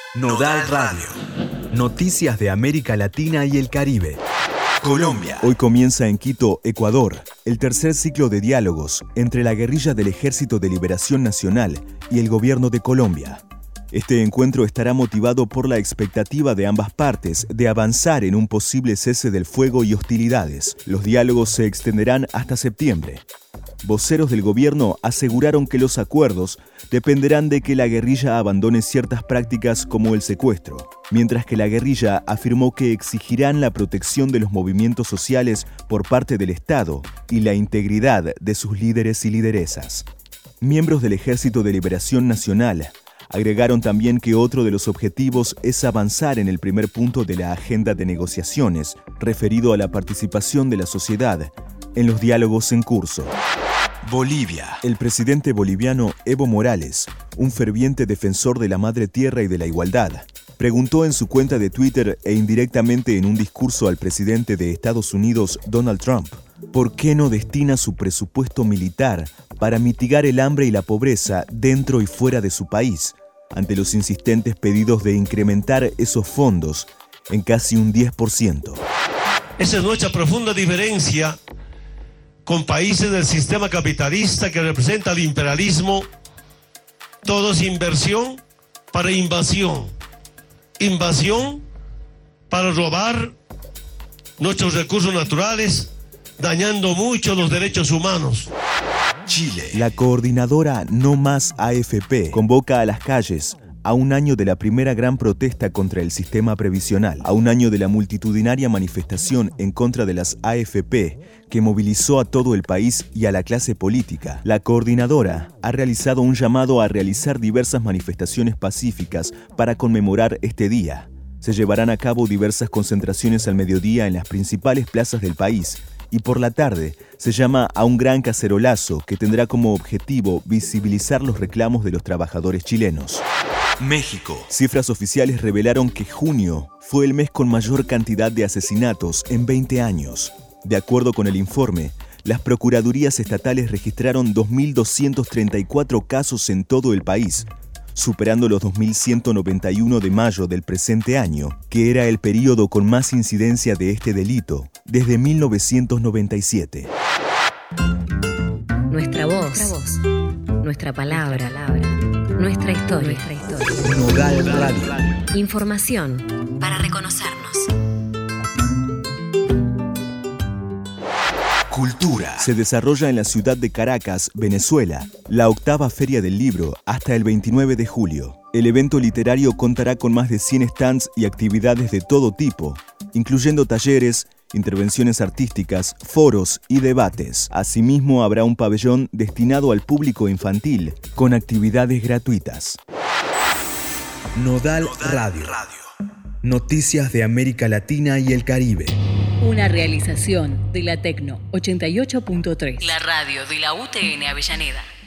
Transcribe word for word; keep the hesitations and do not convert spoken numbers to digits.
Nodal Radio. Noticias de América Latina y el Caribe. Colombia. Hoy comienza en Quito, Ecuador, el tercer ciclo de diálogos entre la guerrilla del Ejército de Liberación Nacional y el gobierno de Colombia. Este encuentro estará motivado por la expectativa de ambas partes de avanzar en un posible cese del fuego y hostilidades. Los diálogos se extenderán hasta septiembre. Voceros del gobierno aseguraron que los acuerdos dependerán de que la guerrilla abandone ciertas prácticas como el secuestro, mientras que la guerrilla afirmó que exigirán la protección de los movimientos sociales por parte del Estado y la integridad de sus líderes y lideresas. Miembros del Ejército de Liberación Nacional agregaron también que otro de los objetivos es avanzar en el primer punto de la agenda de negociaciones, referido a la participación de la sociedad en los diálogos en curso. Bolivia. El presidente boliviano Evo Morales, un ferviente defensor de la madre tierra y de la igualdad, preguntó en su cuenta de Twitter e indirectamente en un discurso al presidente de Estados Unidos, Donald Trump, ¿por qué no destina su presupuesto militar para mitigar el hambre y la pobreza dentro y fuera de su país, ante los insistentes pedidos de incrementar esos fondos en casi un diez por ciento? Esa es nuestra profunda diferencia con países del sistema capitalista que representa el imperialismo. Todo es inversión para invasión. Invasión para robar nuestros recursos naturales, dañando mucho los derechos humanos. Chile. La coordinadora No Más A F P convoca a las calles a un año de la primera gran protesta contra el sistema previsional, a un año de la multitudinaria manifestación en contra de las A F P que movilizó a todo el país y a la clase política. La coordinadora ha realizado un llamado a realizar diversas manifestaciones pacíficas para conmemorar este día. Se llevarán a cabo diversas concentraciones al mediodía en las principales plazas del país y por la tarde se llama a un gran cacerolazo que tendrá como objetivo visibilizar los reclamos de los trabajadores chilenos. México. Cifras oficiales revelaron que junio fue el mes con mayor cantidad de asesinatos en veinte años. De acuerdo con el informe, las procuradurías estatales registraron dos mil doscientos treinta y cuatro casos en todo el país, superando los dos mil ciento noventa y uno de mayo del presente año, que era el período con más incidencia de este delito desde mil novecientos noventa y siete. Nuestra voz, nuestra, voz, nuestra palabra, palabra, nuestra historia. Nuestra historia. Nodal Radio. Información para reconocernos. Cultura. Se desarrolla en la ciudad de Caracas, Venezuela, la octava Feria del Libro hasta el veintinueve de julio. El evento literario contará con más de cien stands y actividades de todo tipo, incluyendo talleres, intervenciones artísticas, foros y debates. Asimismo, habrá un pabellón destinado al público infantil, con actividades gratuitas. Nodal, Nodal Radio. Radio. Noticias de América Latina y el Caribe. Una realización de la Tecno ochenta y ocho punto tres. La radio de la U T N Avellaneda.